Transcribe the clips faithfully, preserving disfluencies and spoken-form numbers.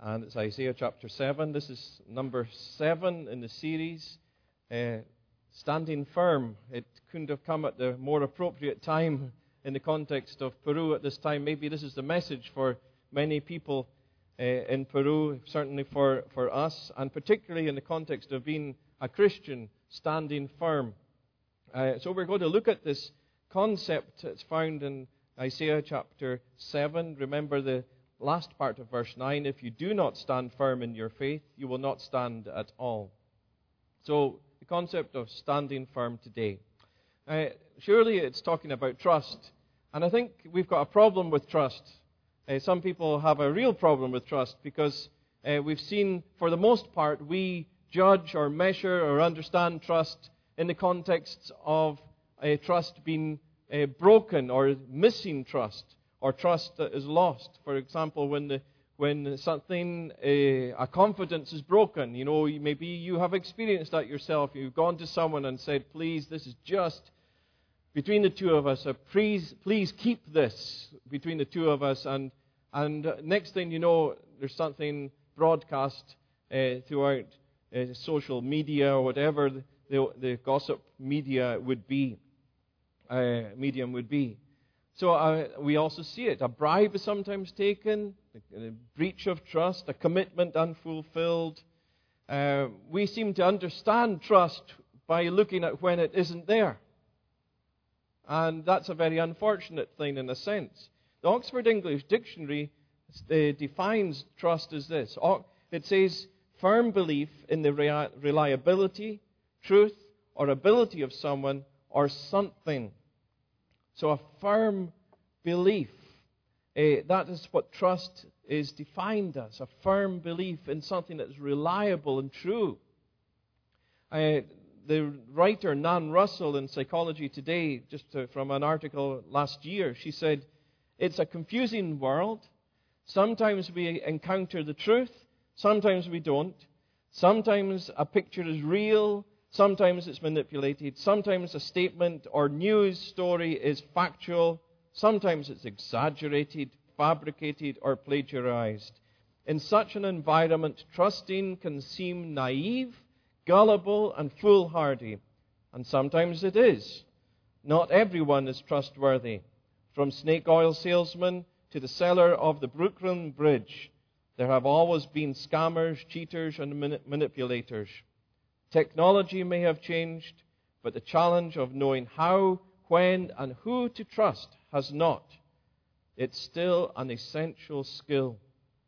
and it's Isaiah chapter seven. This is number seven in the series, uh, Standing Firm. It couldn't have come at the more appropriate time in the context of Peru at this time. Maybe this is the message for many people uh, in Peru, certainly for, for us, and particularly in the context of being a Christian, standing firm. Uh, so we're going to look at this concept that's found in Isaiah chapter seven. Remember the last part of verse nine, if you do not stand firm in your faith, you will not stand at all. So the concept of standing firm today. Uh, surely it's talking about trust. And I think we've got a problem with trust. Uh, some people have a real problem with trust because uh, we've seen, for the most part, we judge or measure or understand trust in the context of uh, trust being uh, broken or missing trust, or trust that is lost. For example, when the, when something, uh, a confidence is broken, you know, maybe you have experienced that yourself. You've gone to someone and said, please, this is just between the two of us. Uh, please, please keep this between the two of us. And, and uh, next thing you know, there's something broadcast uh, throughout uh, social media or whatever the, the, the gossip media would be, uh, medium would be. So uh, we also see it. A bribe is sometimes taken, a, a breach of trust, a commitment unfulfilled. Uh, we seem to understand trust by looking at when it isn't there. And that's a very unfortunate thing in a sense. The Oxford English Dictionary uh, defines trust as this. It says, firm belief in the rea- reliability, truth, or ability of someone or something. So a firm belief, uh, that is what trust is defined as, a firm belief in something that is reliable and true. Uh, the writer Nan Russell in Psychology Today, just to, from an article last year, she said, it's a confusing world. Sometimes we encounter the truth, sometimes we don't. Sometimes a picture is real, sometimes it's manipulated. Sometimes a statement or news story is factual. Sometimes it's exaggerated, fabricated, or plagiarized. In such an environment, trusting can seem naive, gullible, and foolhardy. And sometimes it is. Not everyone is trustworthy. From snake oil salesman to the seller of the Brooklyn Bridge, there have always been scammers, cheaters, and manipulators. Technology may have changed, but the challenge of knowing how, when, and who to trust has not. It's still an essential skill.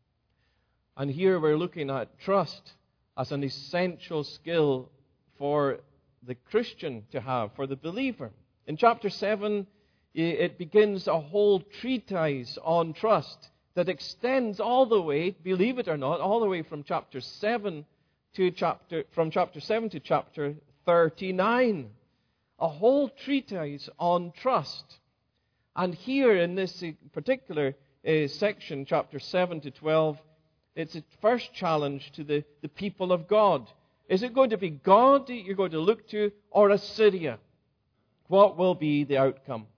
And here we're looking at trust as an essential skill for the Christian to have, for the believer. In chapter seven, it begins a whole treatise on trust that extends all the way, believe it or not, all the way from chapter seven to chapter, from chapter seven to chapter thirty-nine. A whole treatise on trust. And here in this particular uh, section, chapter seven to twelve, it's a first challenge to the, the people of God. Is it going to be God that you're going to look to, or Assyria? What will be the outcome?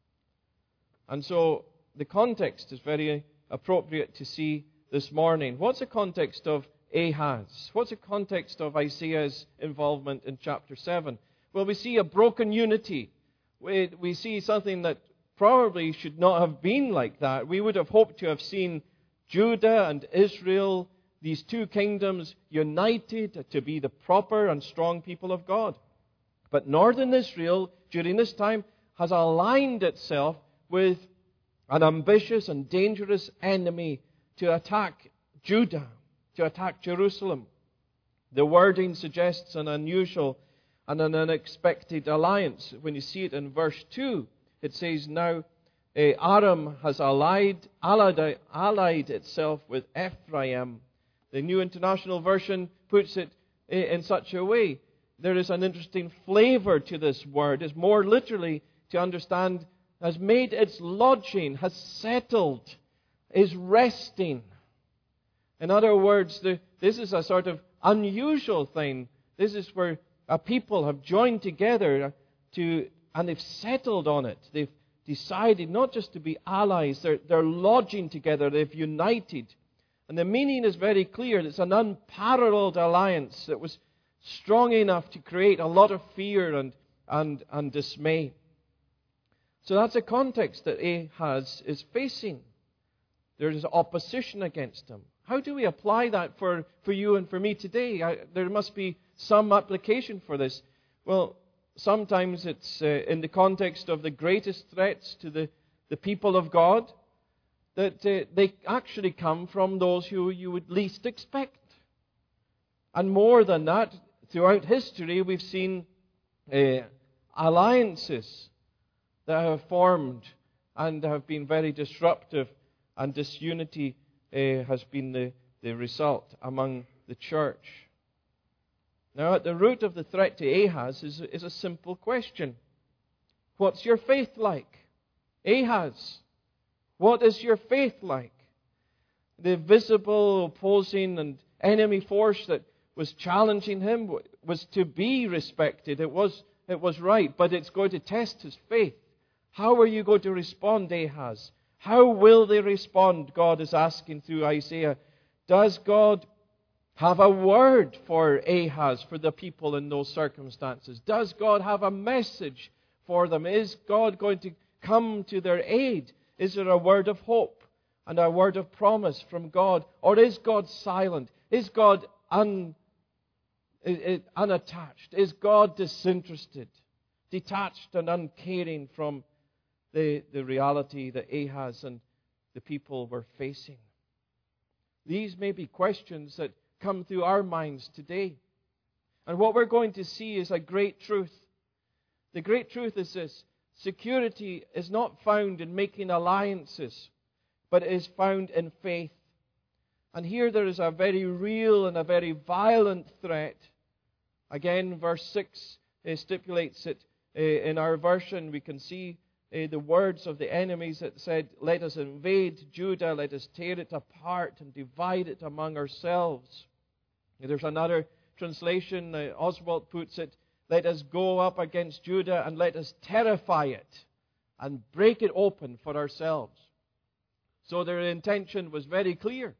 And so the context is very appropriate to see this morning. What's the context of Ahaz? What's the context of Isaiah's involvement in chapter seven? Well, we see a broken unity. We, we see something that probably should not have been like that. We would have hoped to have seen Judah and Israel, these two kingdoms, united to be the proper and strong people of God. But northern Israel, during this time, has aligned itself with an ambitious and dangerous enemy to attack Judah, to attack Jerusalem. The wording suggests an unusual and an unexpected alliance. When you see it in verse two, it says, now uh, Aram has allied, allied, allied itself with Ephraim. The New International Version puts it in such a way. There is an interesting flavor to this word. It's more literally to understand, has made its lodging, has settled, is resting. In other words, the, this is a sort of unusual thing. This is where a people have joined together to, and they've settled on it. They've decided not just to be allies, they're, they're lodging together, they've united. And the meaning is very clear. It's an unparalleled alliance that was strong enough to create a lot of fear and, and, and dismay. So that's a context that Ahaz is facing. There is opposition against him. How do we apply that for, for you and for me today? I, there must be some application for this. Well, sometimes it's uh, in the context of the greatest threats to the, the people of God, that uh, they actually come from those who you would least expect. And more than that, throughout history, we've seen uh, alliances that have formed and have been very disruptive, and disunity uh, has been the, the result among the church. Now, at the root of the threat to Ahaz is, is a simple question. What's your faith like? Ahaz, what is your faith like? The visible, opposing, and enemy force that was challenging him was to be respected. It was, it was right, but it's going to test his faith. How are you going to respond, Ahaz? How will they respond? God is asking through Isaiah. Does God have a word for Ahaz, for the people in those circumstances? Does God have a message for them? Is God going to come to their aid? Is there a word of hope and a word of promise from God? Or is God silent? Is God un, unattached? Is God disinterested, detached and uncaring from the, the reality that Ahaz and the people were facing? These may be questions that come through our minds today. And what we're going to see is a great truth. The great truth is this: security is not found in making alliances, but it is found in faith. And here there is a very real and a very violent threat. Again, verse six uh, stipulates it. Uh, in our version, we can see uh, the words of the enemies that said, "Let us invade Judah, let us tear it apart and divide it among ourselves." There's another translation, uh, Oswald puts it, "Let us go up against Judah and let us terrify it and break it open for ourselves." So their intention was very clear.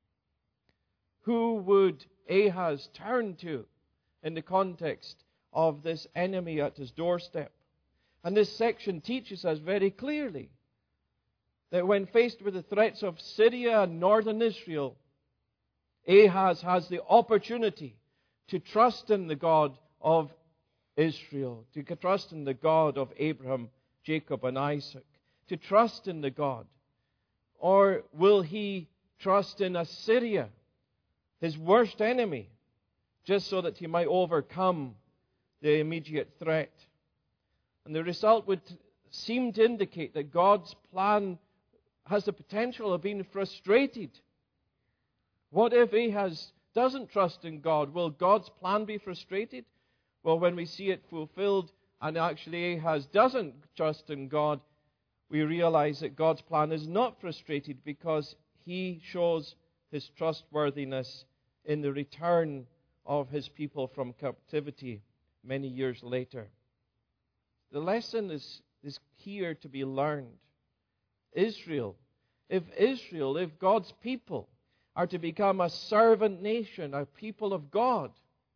Who would Ahaz turn to in the context of this enemy at his doorstep? And this section teaches us very clearly that when faced with the threats of Syria and northern Israel, Ahaz has the opportunity to trust in the God of Israel, to trust in the God of Abraham, Jacob, and Isaac, to trust in the God. Or will he trust in Assyria, his worst enemy, just so that he might overcome the immediate threat? And the result would seem to indicate that God's plan has the potential of being frustrated. What if Ahaz doesn't trust in God? Will God's plan be frustrated? Well, when we see it fulfilled and actually Ahaz doesn't trust in God, we realize that God's plan is not frustrated, because he shows his trustworthiness in the return of his people from captivity many years later. The lesson is, is here to be learned. Israel, if Israel, if God's people are to become a servant nation, a people of God,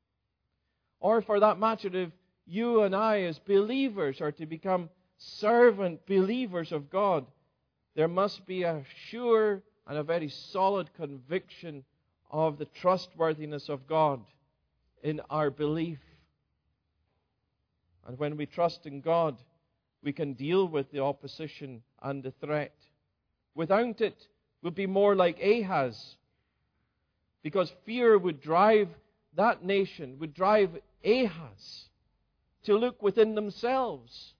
or for that matter, if you and I as believers are to become servant believers of God, there must be a sure and a very solid conviction of the trustworthiness of God in our belief. And when we trust in God, we can deal with the opposition and the threat. Without it, we'll be more like Ahaz, because fear would drive that nation, would drive Ahaz to look within themselves.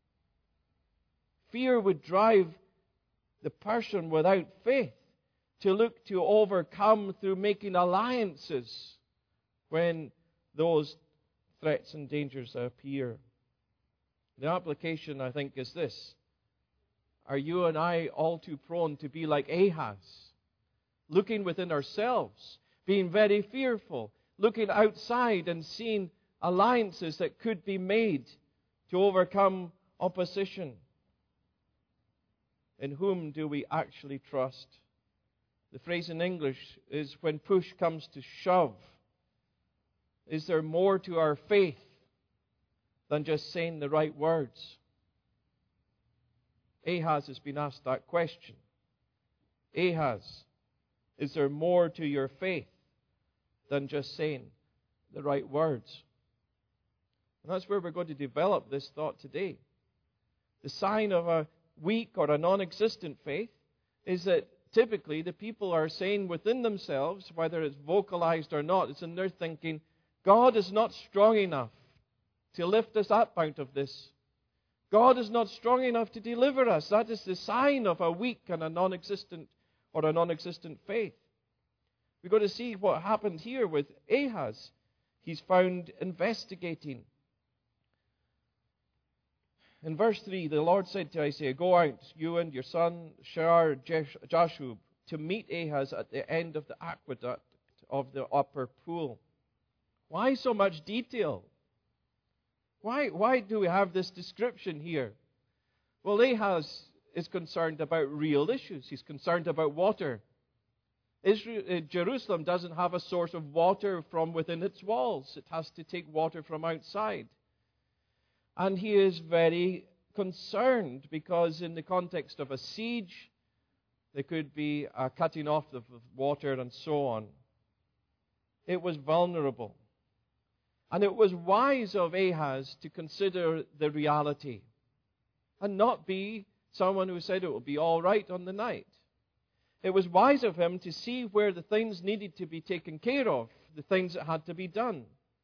Fear would drive the person without faith to look to overcome through making alliances when those threats and dangers appear. The application, I think, is this: are you and I all too prone to be like Ahaz, looking within ourselves, being very fearful, looking outside and seeing alliances that could be made to overcome opposition? In whom do we actually trust? The phrase in English is when push comes to shove. Is there more to our faith than just saying the right words? Ahaz has been asked that question. Ahaz, is there more to your faith than just saying the right words? And that's where we're going to develop this thought today. The sign of a weak or a non-existent faith is that typically the people are saying within themselves, whether it's vocalized or not, it's in their thinking, God is not strong enough to lift us up out of this. God is not strong enough to deliver us. That is the sign of a weak and a non-existent or a non-existent faith. We're going to see what happened here with Ahaz. He's found investigating. In verse three, the Lord said to Isaiah, "Go out, you and your son Shear-Jashub, to meet Ahaz at the end of the aqueduct of the upper pool." Why so much detail? Why, why do we have this description here? Well, Ahaz is concerned about real issues. He's concerned about water. Israel, uh, Jerusalem doesn't have a source of water from within its walls. It has to take water from outside. And he is very concerned because in the context of a siege, there could be a cutting off of water and so on. It was vulnerable. And it was wise of Ahaz to consider the reality and not be someone who said it will be all right on the night. It was wise of him to see where the things needed to be taken care of, the things that had to be done.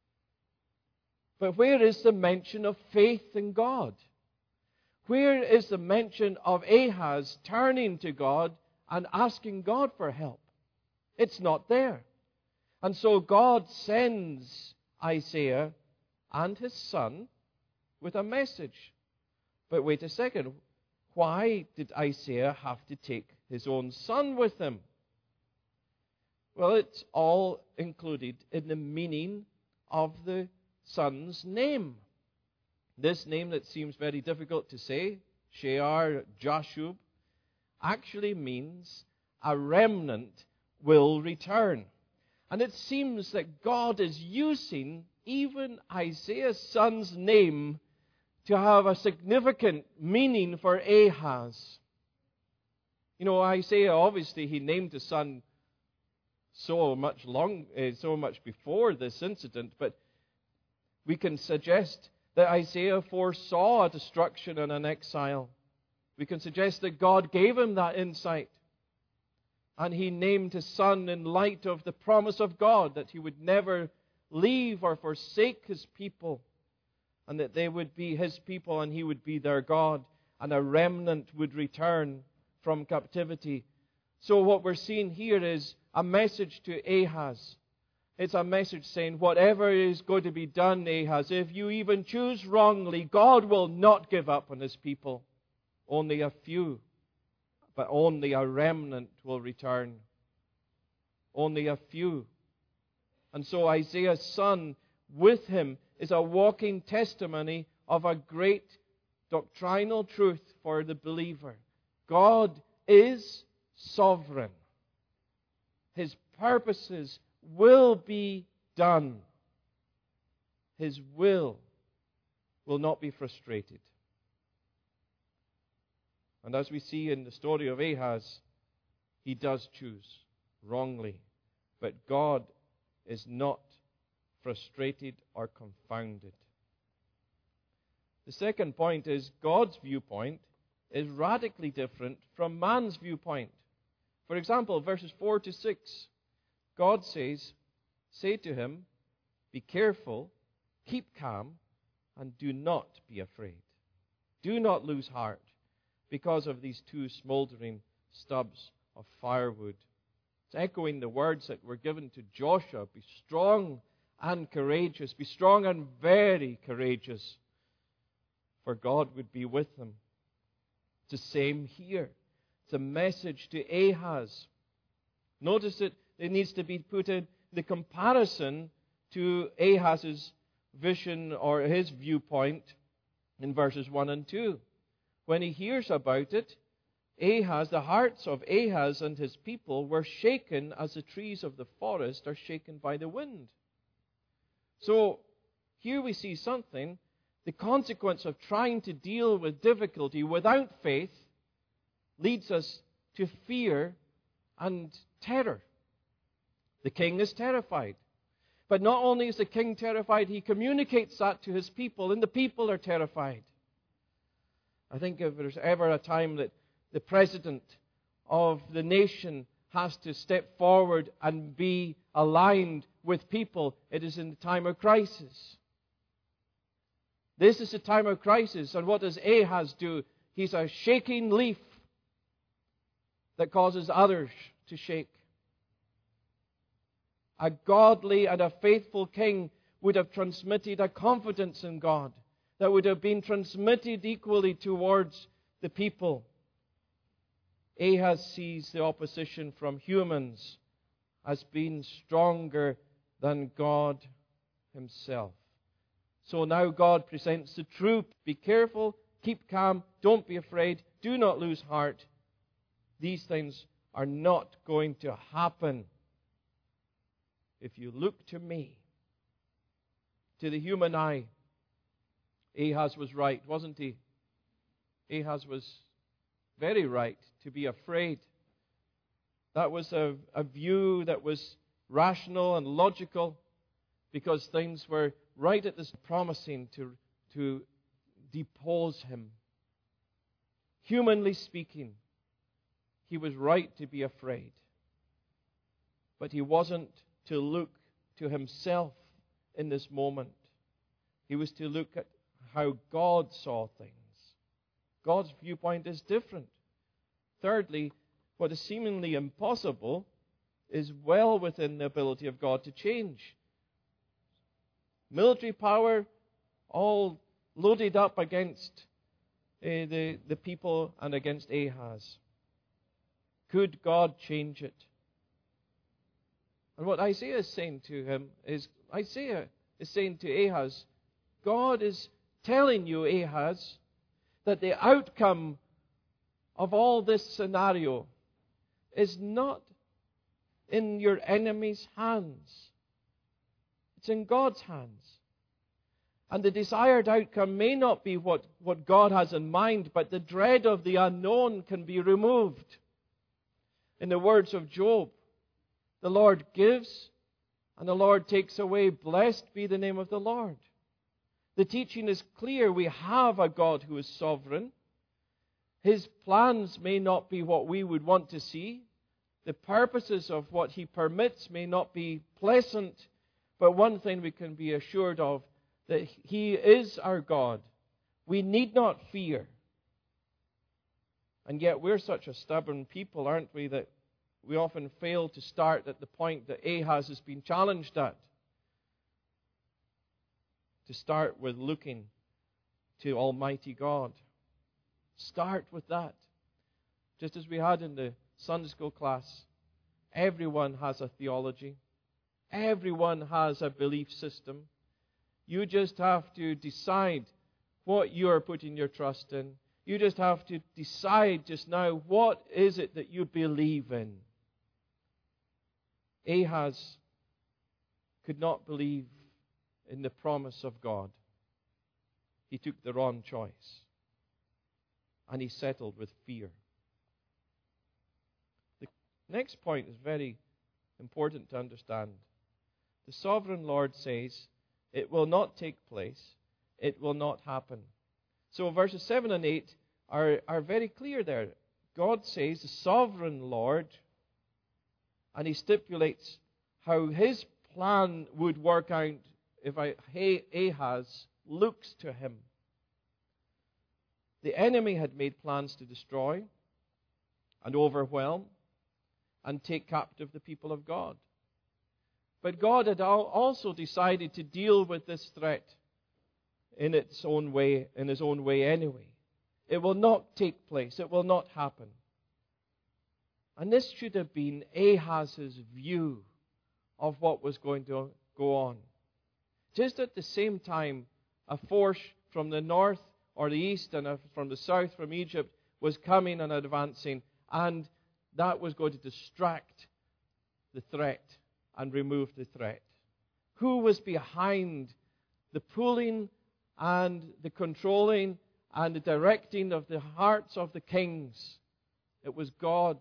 But where is the mention of faith in God? Where is the mention of Ahaz turning to God and asking God for help? It's not there. And so God sends Isaiah and his son with a message. But wait a second. Why did Isaiah have to take his own son with him? Well, it's all included in the meaning of the son's name. This name that seems very difficult to say, Shear-Jashub, actually means a remnant will return. And it seems that God is using even Isaiah's son's name to have a significant meaning for Ahaz. You know, Isaiah, obviously, he named his son so much long, uh, so much before this incident, but we can suggest that Isaiah foresaw a destruction and an exile. We can suggest that God gave him that insight. And he named his son in light of the promise of God that he would never leave or forsake his people, and that they would be his people and he would be their God, and a remnant would return from captivity. So what we're seeing here is a message to Ahaz. It's a message saying, whatever is going to be done, Ahaz, if you even choose wrongly, God will not give up on his people. Only a few, but only a remnant will return. Only a few. And so Isaiah's son with him is a walking testimony of a great doctrinal truth for the believer. God is sovereign. His purposes will be done. His will will not be frustrated. And as we see in the story of Ahaz, he does choose wrongly. But God is not frustrated or confounded. The second point is God's viewpoint is radically different from man's viewpoint. For example, verses four to six, God says, "Say to him, be careful, keep calm, and do not be afraid. Do not lose heart because of these two smoldering stubs of firewood." It's echoing the words that were given to Joshua. Be strong and courageous. Be strong and very courageous, for God would be with them. It's the same here. It's a message to Ahaz. Notice that it needs to be put in the comparison to Ahaz's vision or his viewpoint in verses one and two. When he hears about it, Ahaz, the hearts of Ahaz and his people were shaken as the trees of the forest are shaken by the wind. So here we see something. The consequence of trying to deal with difficulty without faith leads us to fear and terror. The king is terrified. But not only is the king terrified, he communicates that to his people, and the people are terrified. I think if there's ever a time that the president of the nation has to step forward and be aligned with people, it is in the time of crisis. This is the time of crisis, and what does Ahaz do? He's a shaking leaf that causes others to shake. A godly and a faithful king would have transmitted a confidence in God that would have been transmitted equally towards the people. Ahaz sees the opposition from humans as being stronger than God himself. So now God presents the truth. Be careful, keep calm, don't be afraid, do not lose heart. These things are not going to happen if you look to me. To the human eye, Ahaz was right, wasn't he? Ahaz was very right to be afraid. That was a, a view that was rational and logical, because things were right at this promising to, to depose him. Humanly speaking, he was right to be afraid. But he wasn't to look to himself in this moment. He was to look at how God saw things. God's viewpoint is different. Thirdly, what is seemingly impossible is well within the ability of God to change. Military power, all loaded up against uh, the, the people and against Ahaz. Could God change it? And what Isaiah is saying to him is, Isaiah is saying to Ahaz, God is telling you, Ahaz, that the outcome of all this scenario is not in your enemy's hands. It's in God's hands. And the desired outcome may not be what, what God has in mind, but the dread of the unknown can be removed. In the words of Job, the Lord gives and the Lord takes away. Blessed be the name of the Lord. The teaching is clear. We have a God who is sovereign. His plans may not be what we would want to see. The purposes of what He permits may not be pleasant. But one thing we can be assured of, that He is our God. We need not fear. And yet we're such a stubborn people, aren't we, that we often fail to start at the point that Ahaz has been challenged at. To start with looking to Almighty God. Start with that. Just as we had in the Sunday school class, everyone has a theology. Everyone has a belief system. You just have to decide what you are putting your trust in. You just have to decide just now, what is it that you believe in? Ahaz could not believe in the promise of God. He took the wrong choice. And he settled with fear. The next point is very important to understand. The sovereign Lord says, it will not take place. It will not happen. So verses seven and eight are, are very clear there. God says, the sovereign Lord, and He stipulates how His plan would work out if Ahaz looks to Him. The enemy had made plans to destroy and overwhelm and take captive the people of God. But God had also decided to deal with this threat in its own way, in His own way anyway. It will not take place. It will not happen. And this should have been Ahaz's view of what was going to go on. Just at the same time, a force from the north or the east and from the south, from Egypt, was coming and advancing, and that was going to distract the threat and remove the threat. Who was behind the pulling and the controlling and the directing of the hearts of the kings? It was God.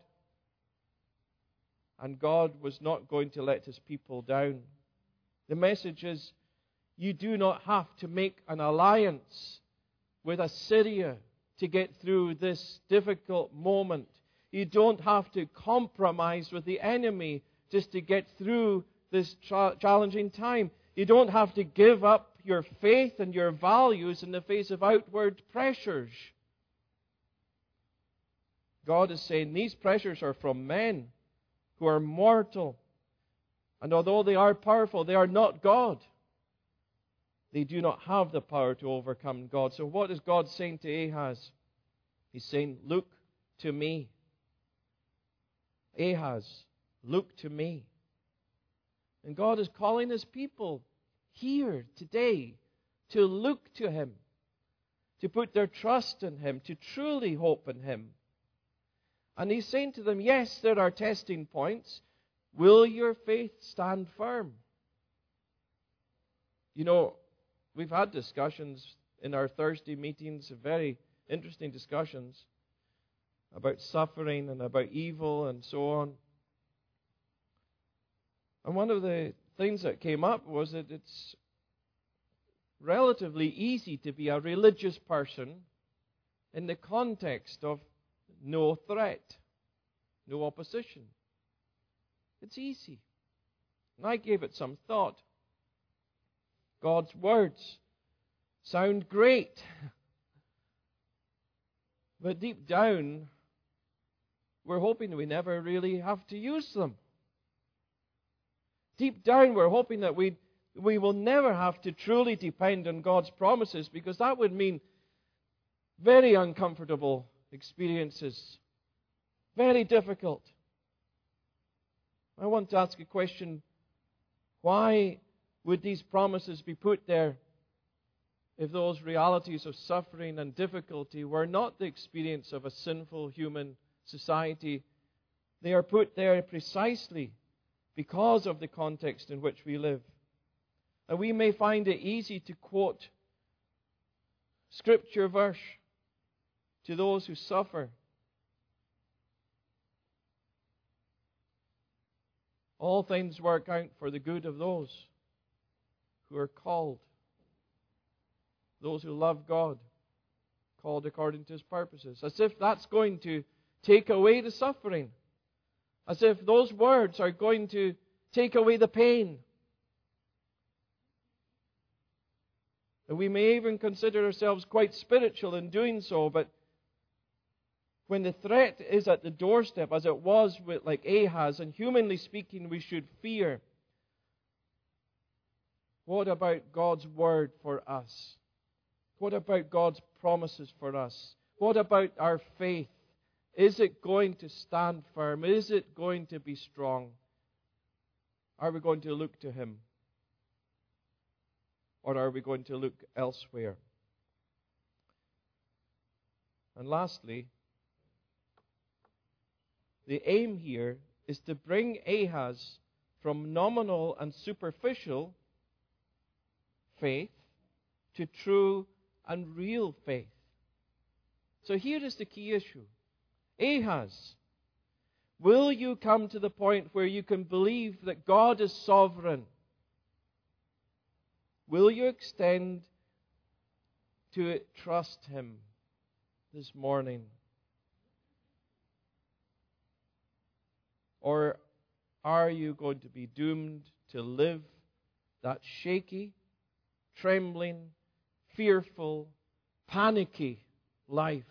And God was not going to let his people down. The message is, you do not have to make an alliance with Assyria to get through this difficult moment. You don't have to compromise with the enemy just to get through this tra- challenging time. You don't have to give up your faith and your values in the face of outward pressures. God is saying these pressures are from men who are mortal. And although they are powerful, they are not God. They do not have the power to overcome God. So what is God saying to Ahaz? He's saying, look to me. Ahaz, look to me. And God is calling his people here today to look to him, to put their trust in him, to truly hope in him. And he's saying to them, yes, there are testing points. Will your faith stand firm? You know, we've had discussions in our Thursday meetings, very interesting discussions about suffering and about evil and so on. And one of the things that came up was that it's relatively easy to be a religious person in the context of no threat, no opposition. It's easy. And I gave it some thought. God's words sound great. But deep down, we're hoping that we never really have to use them. Deep down, we're hoping that we we will never have to truly depend on God's promises, because that would mean very uncomfortable experiences. Very difficult. I want to ask a question. Why would these promises be put there if those realities of suffering and difficulty were not the experience of a sinful human society? They are put there precisely because of the context in which we live. And we may find it easy to quote scripture verse to those who suffer. All things work out for the good of those who are called, those who love God, called according to his purposes. As if that's going to take away the suffering. As if those words are going to take away the pain. And we may even consider ourselves quite spiritual in doing so, but when the threat is at the doorstep, as it was with like Ahaz, and humanly speaking, we should fear. What about God's word for us? What about God's promises for us? What about our faith? Is it going to stand firm? Is it going to be strong? Are we going to look to him? Or are we going to look elsewhere? And lastly, the aim here is to bring Ahaz from nominal and superficial faith to true and real faith. So here is the key issue. Ahaz, will you come to the point where you can believe that God is sovereign? Will you extend to it, trust him this morning? Or are you going to be doomed to live that shaky, trembling, fearful, panicky life?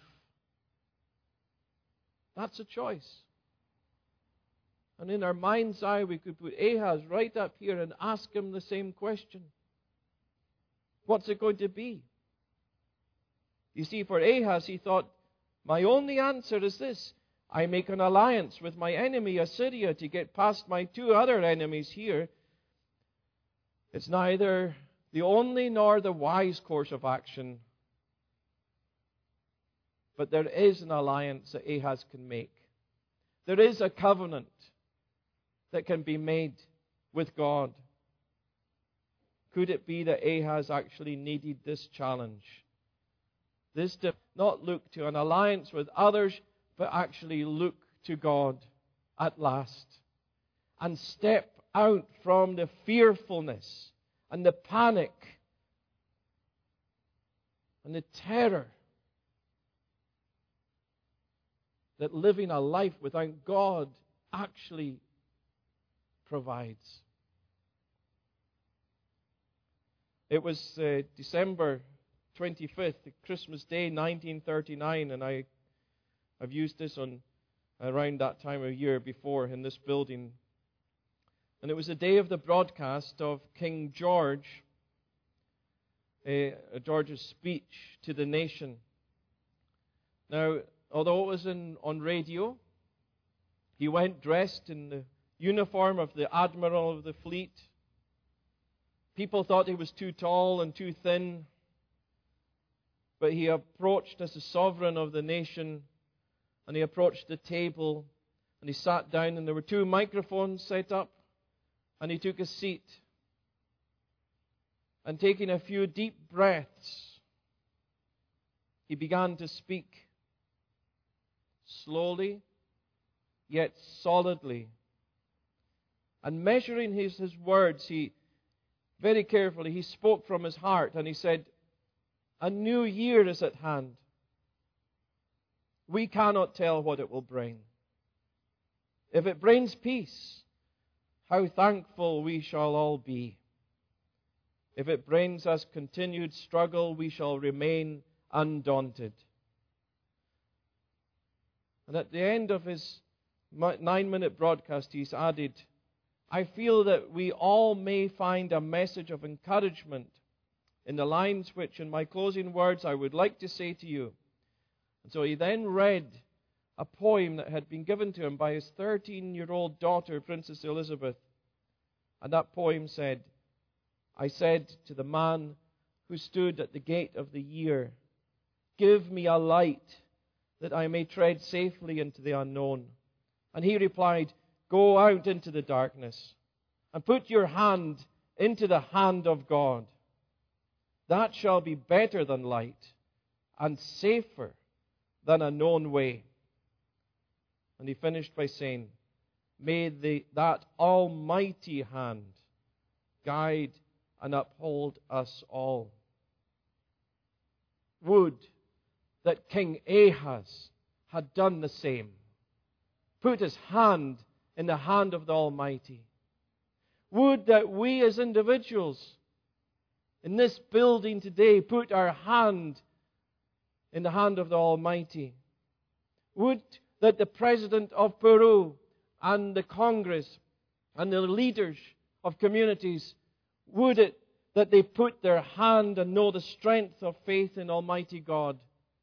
That's a choice. And in our mind's eye, we could put Ahaz right up here and ask him the same question. What's it going to be? You see, for Ahaz, he thought, my only answer is this. I make an alliance with my enemy, Assyria, to get past my two other enemies here. It's neither the only nor the wise course of action. But there is an alliance that Ahaz can make. There is a covenant that can be made with God. Could it be that Ahaz actually needed this challenge? This did not look to an alliance with others, but actually look to God at last. And step out from the fearfulness and the panic and the terror that living a life without God actually provides. It was uh, December twenty-fifth, Christmas Day, nineteen thirty-nine, and I, I've used this on around that time of year before in this building. And it was the day of the broadcast of King George, uh, George's speech to the nation. Now, although it was in, on radio, he went dressed in the uniform of the Admiral of the Fleet. People thought he was too tall and too thin, but he approached as the sovereign of the nation, and he approached the table, and he sat down, and there were two microphones set up, and he took a seat. And taking a few deep breaths, he began to speak slowly, yet solidly. And measuring his, his words, he very carefully, he spoke from his heart, and he said, "A new year is at hand. We cannot tell what it will bring. If it brings peace, how thankful we shall all be. If it brings us continued struggle, we shall remain undaunted." And at the end of his nine-minute broadcast, he's added, "I feel that we all may find a message of encouragement in the lines which, in my closing words, I would like to say to you." And so he then read a poem that had been given to him by his thirteen-year-old daughter, Princess Elizabeth. And that poem said, "I said to the man who stood at the gate of the year, 'Give me a light that I may tread safely into the unknown.' And he replied, 'Go out into the darkness and put your hand into the hand of God. That shall be better than light and safer than a known way.'" And he finished by saying, "May the, that almighty hand guide and uphold us all." Would that King Ahaz had done the same. Put his hand in the hand of the Almighty. Would that we as individuals in this building today put our hand in the hand of the Almighty. Would that the President of Peru and the Congress and the leaders of communities, would it that they put their hand and know the strength of faith in Almighty God.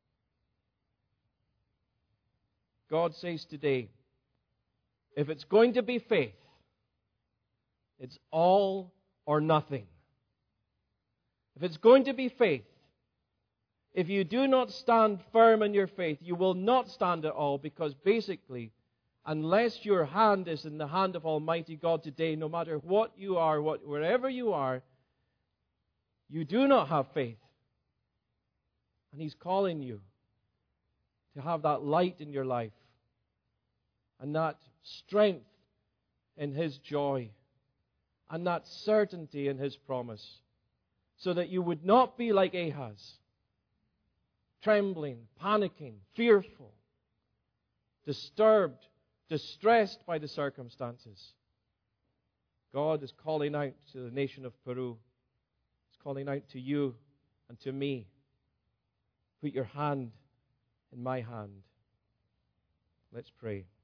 God says today, if it's going to be faith, it's all or nothing. If it's going to be faith, if you do not stand firm in your faith, you will not stand at all, because basically, unless your hand is in the hand of Almighty God today, no matter what you are, what, wherever you are, you do not have faith. And He's calling you to have that light in your life and that strength in His joy and that certainty in His promise, so that you would not be like Ahaz, trembling, panicking, fearful, disturbed, distressed by the circumstances. God is calling out to the nation of Peru. He's calling out to you and to me. Put your hand in my hand. Let's pray.